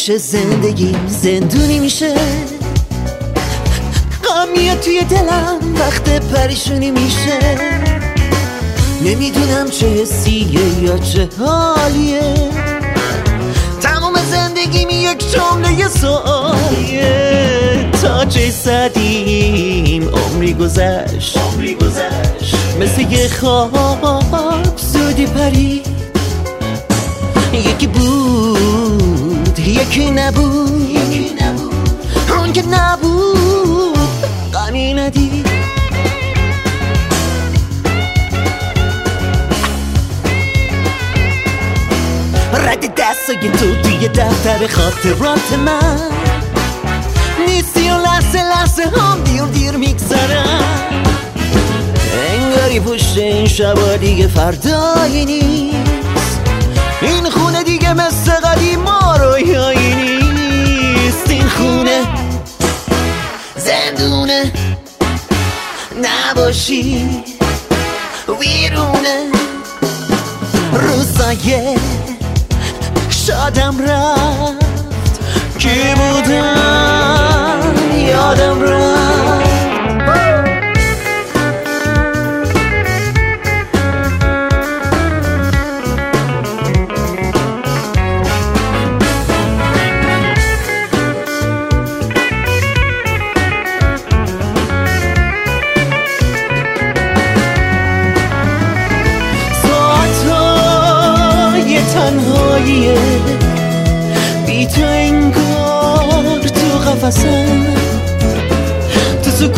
میشه زندگیم زندونی میشه، غم میاد توی دلم وقت پریشونی میشه، نمیدونم چه حسیه یا چه حالیه، تمام زندگیم یک جمله سوالیه. تا چه زدیم عمری گذشت مثل یه خواب زودی پری، یکی بود یکی نبود، اون که نبود غمی ندید. رد دستای تو توی دفتر خاطرات من نیستی و لحظه هم دیر میگذرم، انگاری پشت این شبا دیگه فردایی نیست، این خونه دیگه مثل قدیما رویایی نیست، این خونه زندونه نباشی ویرونه، روزای شادم رفت کی بودم یادم رفت. تنهاییه بی تو انگار تو قفصم، تو سکوت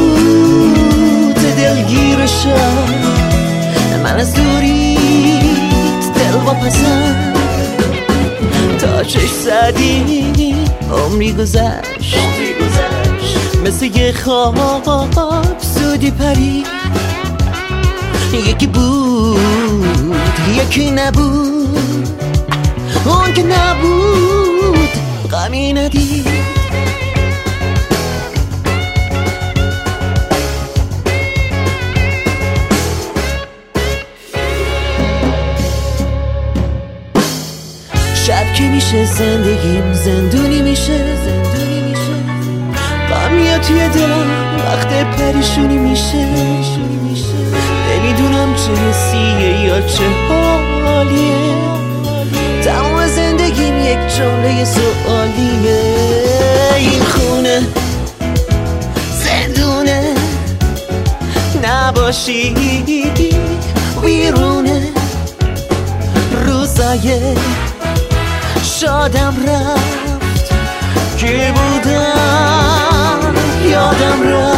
دلگیرشم، من از دوریت دل واپسم، تا چش زدی عمری گذشت مثل یه خواب زودی پری، یکی بود یکی نبود، اون که نبود غمی ندید. شب که میشه زندگیم زندونی میشه، غم میاد توی دلم وقت پریشونی میشه، نمیدونم چه حسیه یا چه حالیه، تمام زندگیم یک جمله سوالیه، این خونه زندونه نباشی ویرونه، روزای شادم رفت کی بودم یادم رفت.